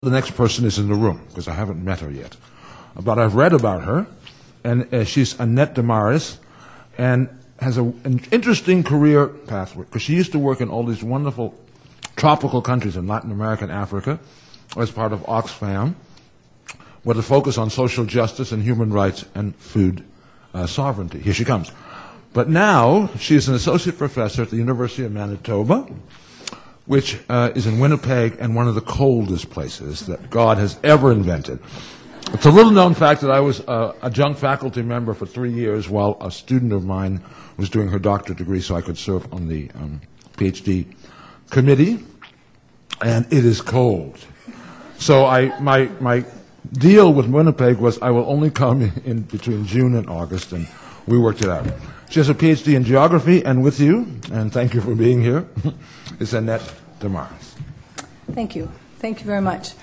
the next person is in the room, because I haven't met her yet. But I've read about her, and she's Annette Damaris, and has an interesting career pathway, because she used to work in all these wonderful tropical countries in Latin America and Africa as part of Oxfam, with a focus on social justice and human rights and food sovereignty. Here she comes. But now she's an associate professor at the University of Manitoba, which is in Winnipeg and one of the coldest places that God has ever invented. It's a little-known fact that I was a adjunct faculty member for 3 years while a student of mine was doing her doctorate degree, so I could serve on the PhD committee, and it is cold. So my deal with Winnipeg was I will only come in between June and August, and we worked it out. She has a PhD in geography, and with you, and thank you for being here, is Annette Damaris. Thank you. Thank you very much.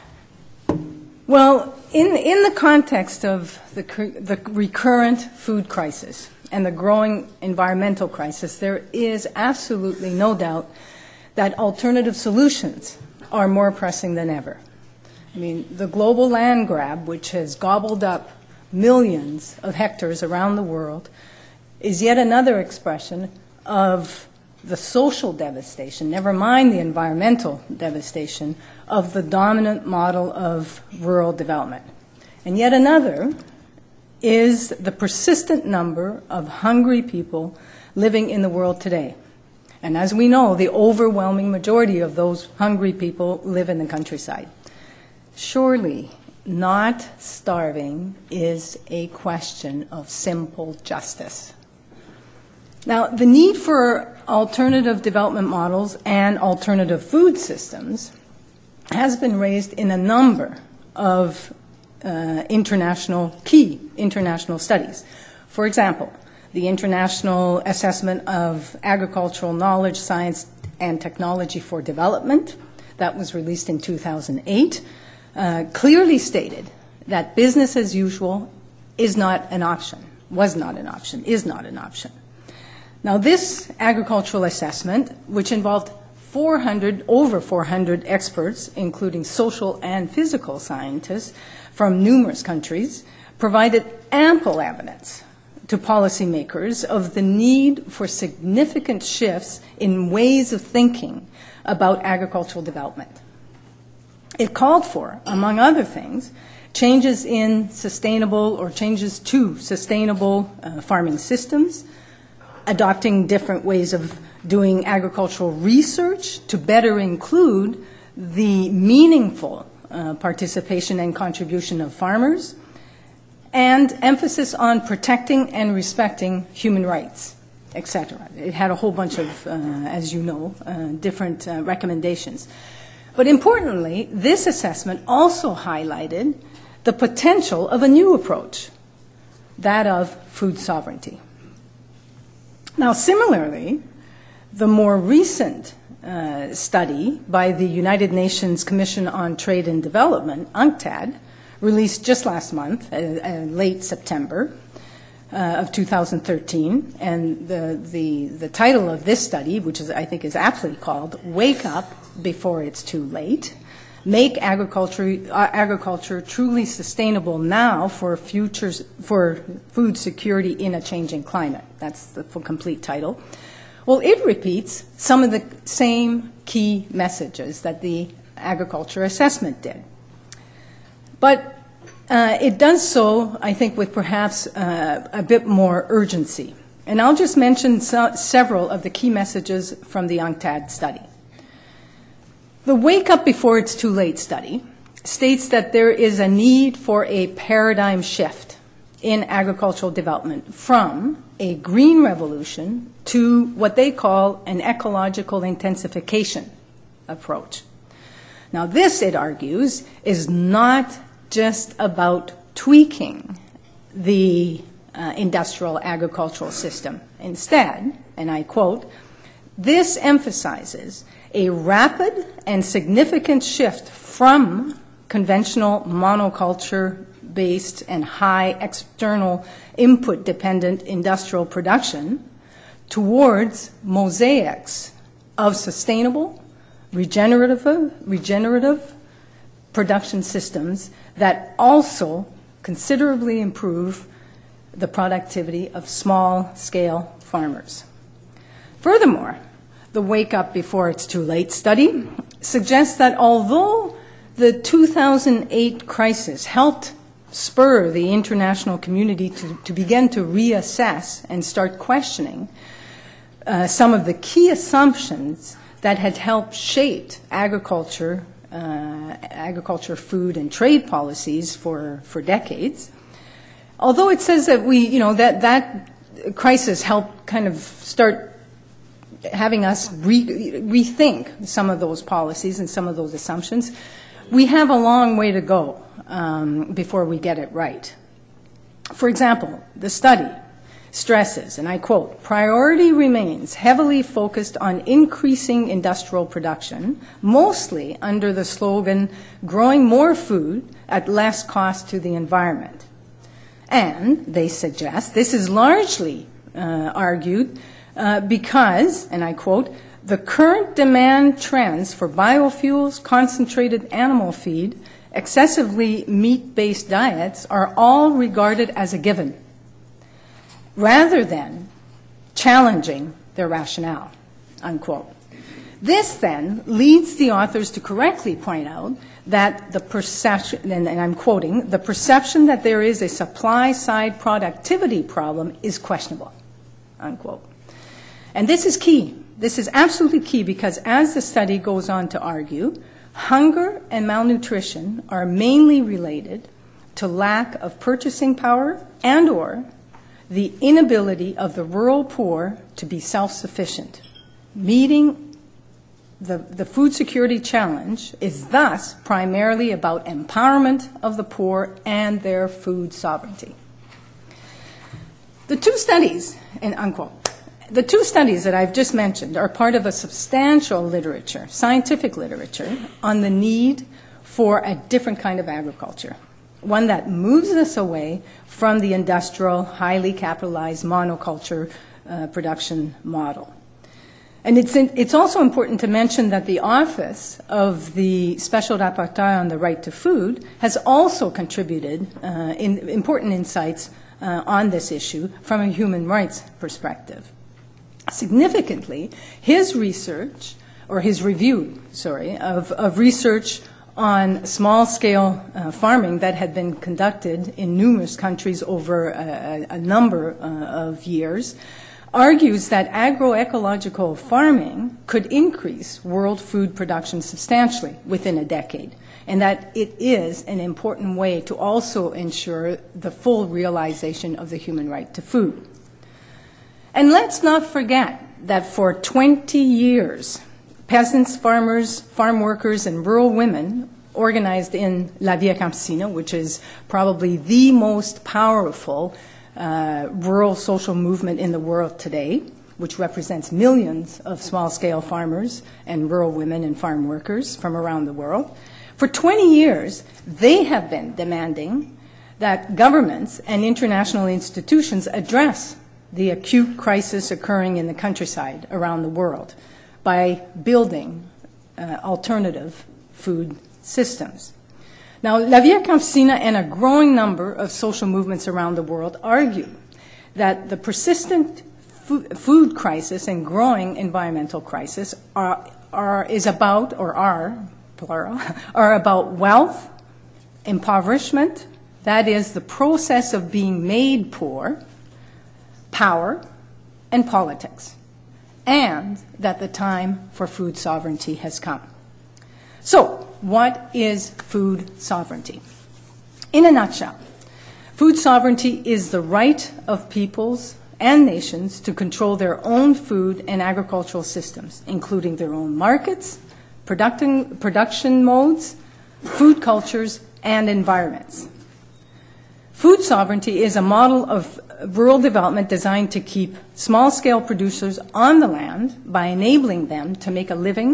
Well, in the context of the recurrent food crisis and the growing environmental crisis, there is absolutely no doubt that alternative solutions are more pressing than ever. I mean, the global land grab, which has gobbled up millions of hectares around the world, is yet another expression of the social devastation, never mind the environmental devastation, of the dominant model of rural development. And yet another is the persistent number of hungry people living in the world today. And as we know, the overwhelming majority of those hungry people live in the countryside. Surely, not starving is a question of simple justice. Now, the need for alternative development models and alternative food systems has been raised in a number of key international studies. For example, the International Assessment of Agricultural Knowledge, Science, and Technology for Development, that was released in 2008, clearly stated that business as usual is not an option, was not an option, is not an option. Now, this agricultural assessment, which involved over 400 experts, including social and physical scientists from numerous countries, provided ample evidence to policymakers of the need for significant shifts in ways of thinking about agricultural development. It called for, among other things, changes to sustainable farming systems, adopting different ways of doing agricultural research to better include the meaningful participation and contribution of farmers, and emphasis on protecting and respecting human rights, etc. It had a whole bunch of, as you know, different recommendations. But importantly, this assessment also highlighted the potential of a new approach, that of food sovereignty. Now, similarly, the more recent study by the United Nations Commission on Trade and Development, UNCTAD, released just last month, late September of 2013, and the title of this study, which I think is aptly called "Wake Up Before It's Too Late: Make Agriculture Truly Sustainable Now for Food Security in a Changing Climate." That's the full complete title. Well, it repeats some of the same key messages that the agriculture assessment did. But it does so, I think, with perhaps a bit more urgency. And I'll just mention several of the key messages from the UNCTAD study. The Wake Up Before It's Too Late study states that there is a need for a paradigm shift in agricultural development from a green revolution to what they call an ecological intensification approach. Now, this, it argues, is not just about tweaking the industrial agricultural system. Instead, and I quote, "This emphasizes a rapid and significant shift from conventional monoculture-based and high external input-dependent industrial production towards mosaics of sustainable, regenerative, production systems that also considerably improve the productivity of small-scale farmers. Furthermore, the Wake Up Before It's Too Late study suggests that although the 2008 crisis helped spur the international community to begin to reassess and start questioning some of the key assumptions that had helped shape agriculture, food, and trade policies for decades. Although it says that that crisis helped kind of start having us rethink some of those policies and some of those assumptions, we have a long way to go before we get it right. For example, the study stresses, and I quote, "Priority remains heavily focused on increasing industrial production, mostly under the slogan, growing more food at less cost to the environment." And they suggest this is largely argued because, and I quote, "the current demand trends for biofuels, concentrated animal feed, excessively meat-based diets are all regarded as a given, rather than challenging their rationale," unquote. This then leads the authors to correctly point out that the perception, and I'm quoting, "the perception that there is a supply-side productivity problem is questionable," unquote. And this is key. This is absolutely key because as the study goes on to argue, hunger and malnutrition are mainly related to lack of purchasing power and or the inability of the rural poor to be self-sufficient. Meeting the food security challenge is thus primarily about empowerment of the poor and their food sovereignty. The two studies, and unquote, the two studies that I've just mentioned are part of a substantial literature, scientific literature, on the need for a different kind of agriculture, one that moves us away from the industrial, highly capitalized monoculture production model. And it's also important to mention that the Office of the Special Rapporteur on the Right to Food has also contributed important insights on this issue from a human rights perspective. Significantly, his research, or his review, of research on small-scale farming that had been conducted in numerous countries over a number of years, argues that agroecological farming could increase world food production substantially within a decade, and that it is an important way to also ensure the full realization of the human right to food. And let's not forget that for 20 years, peasants, farmers, farm workers, and rural women organized in La Via Campesina, which is probably the most powerful rural social movement in the world today, which represents millions of small-scale farmers and rural women and farm workers from around the world. For 20 years, they have been demanding that governments and international institutions address the acute crisis occurring in the countryside around the world by building alternative food systems. Now, La Via Campesina and a growing number of social movements around the world argue that the persistent food crisis and growing environmental crisis are about wealth, impoverishment, that is the process of being made poor, power, and politics, and that the time for food sovereignty has come. So, what is food sovereignty? In a nutshell, food sovereignty is the right of peoples and nations to control their own food and agricultural systems, including their own markets, production modes, food cultures, and environments. Food sovereignty is a model of rural development designed to keep small-scale producers on the land by enabling them to make a living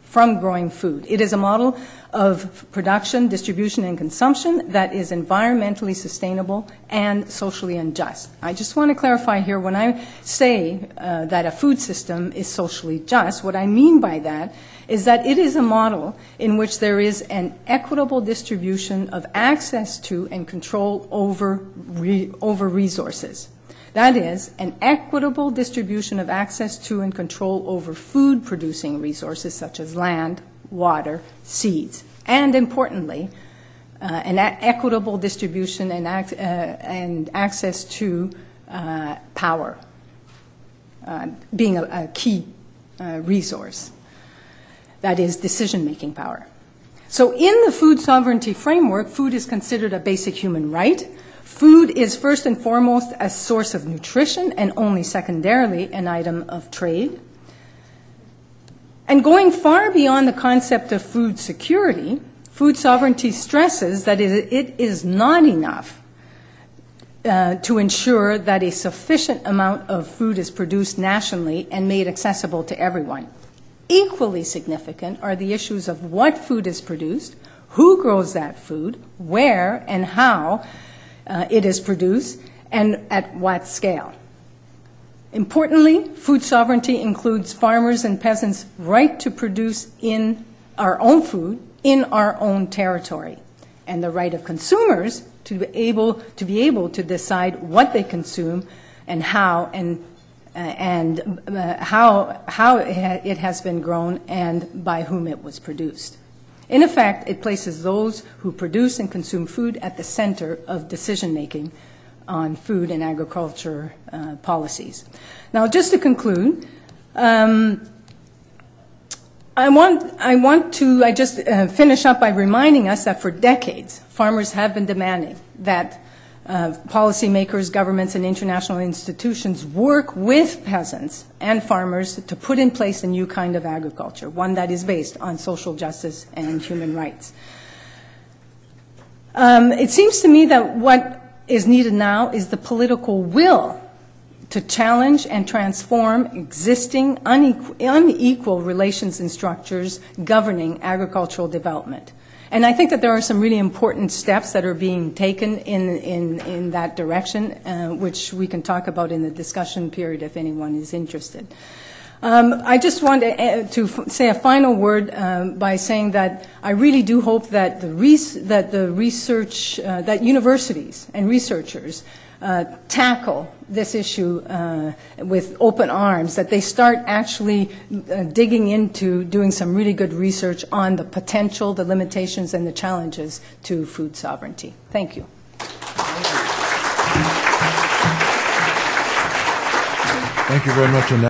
from growing food. It is a model of production, distribution, and consumption that is environmentally sustainable and socially unjust. I just want to clarify here, when I say that a food system is socially just, what I mean by that is that it is a model in which there is an equitable distribution of access to and control over resources. That is, an equitable distribution of access to and control over food-producing resources such as land, water, seeds, and importantly, an equitable distribution and access to power, being a key resource. That is, decision-making power. So in the food sovereignty framework, food is considered a basic human right. Food is first and foremost a source of nutrition and only secondarily an item of trade. And going far beyond the concept of food security, food sovereignty stresses that it is not enough to ensure that a sufficient amount of food is produced nationally and made accessible to everyone. Equally significant are the issues of what food is produced, who grows that food, where and how it is produced, and at what scale. Importantly, food sovereignty includes farmers' and peasants' right to produce in our own food in our own territory, and the right of consumers to be able to decide what they consume and how how it has been grown and by whom it was produced. In effect, it places those who produce and consume food at the center of decision-making on food and agriculture policies. Now, just to conclude, I just finish up by reminding us that for decades, farmers have been demanding that policymakers, governments, and international institutions work with peasants and farmers to put in place a new kind of agriculture, one that is based on social justice and human rights. It seems to me that what is needed now is the political will to challenge and transform existing unequal relations and structures governing agricultural development. And I think that there are some really important steps that are being taken in that direction, which we can talk about in the discussion period if anyone is interested. I just want to say a final word by saying that I really do hope that that universities and researchers tackle this issue with open arms, that they start actually digging into doing some really good research on the potential, the limitations, and the challenges to food sovereignty. Thank you. Thank you very much, Annette.